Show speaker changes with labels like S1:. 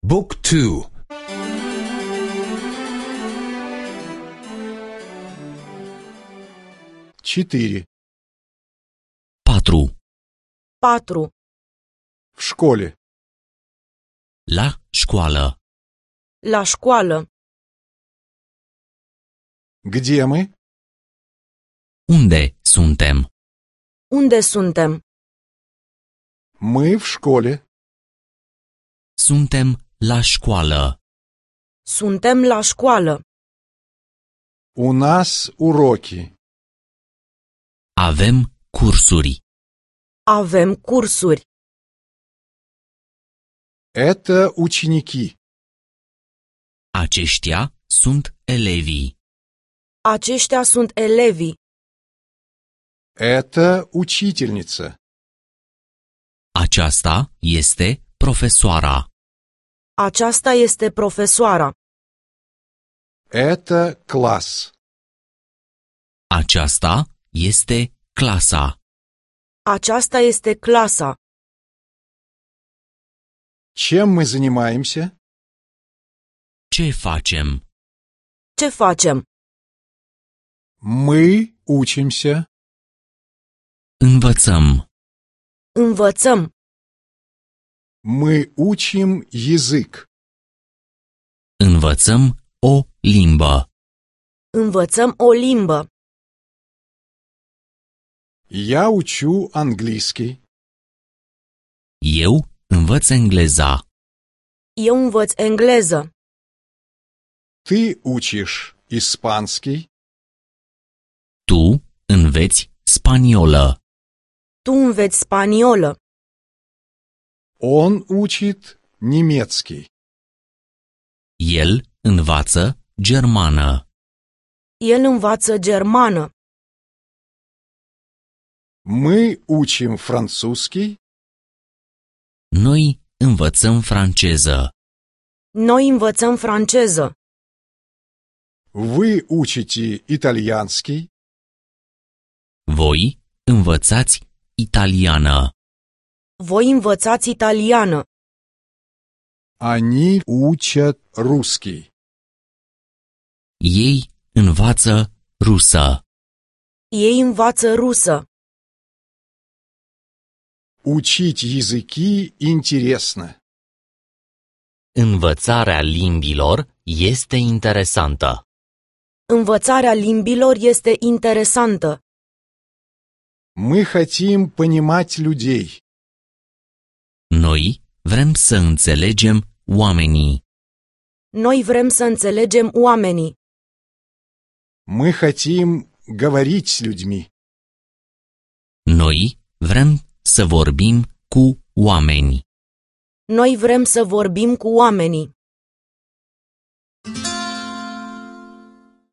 S1: Book 2.
S2: Четыре.
S3: 4.
S4: 4.
S2: В школе.
S3: La școală.
S4: La școală.
S2: Где мы?
S3: Unde suntem?
S4: Unde suntem?
S2: Мы в школе.
S3: Suntem la școală.
S4: Suntem la școală.
S2: У нас уроки.
S3: Avem cursuri.
S4: Avem cursuri.
S2: Это ученики.
S3: Aceștia sunt elevii.
S4: Aceștia sunt elevii.
S2: Это учительница.
S3: Aceasta este profesoara.
S4: Aceasta este profesoara.
S2: Это класс.
S3: Aceasta este clasa.
S4: Aceasta este clasa.
S2: Чем мы занимаемся?
S3: Ce facem?
S4: Ce facem?
S2: Мы учимся.
S3: Învățăm.
S4: Învățăm.
S2: Мы учим язык.
S3: Învățăm o limbă.
S4: Învățăm o limbă.
S2: Я учу английский.
S3: Eu învăț engleza.
S4: Eu învăț engleză.
S2: Ты учишь испанский.
S3: Tu înveți spaniolă.
S4: Tu înveți spaniolă.
S2: Он учит немецкий.
S3: El învață germană.
S4: El învață germană.
S2: Мы учим французский.
S3: Noi învățăm franceză.
S4: Noi învățăm franceză.
S2: Вы учите итальянский.
S3: Voi învățați italiană.
S4: Voi învățați italiană.
S2: Они учат русский.
S3: Ei învață rusă.
S4: Ei învață rusă.
S2: Учить языки интересно.
S5: Învățarea limbilor este interesantă.
S4: Învățarea limbilor este interesantă.
S2: Мы хотим понимать людей.
S3: Noi vrem să înțelegem oamenii.
S4: Noi vrem să înțelegem oamenii.
S2: Мы хотим говорить с людьми.
S3: Noi vrem să vorbim cu oameni.
S4: Noi vrem să vorbim cu oamenii.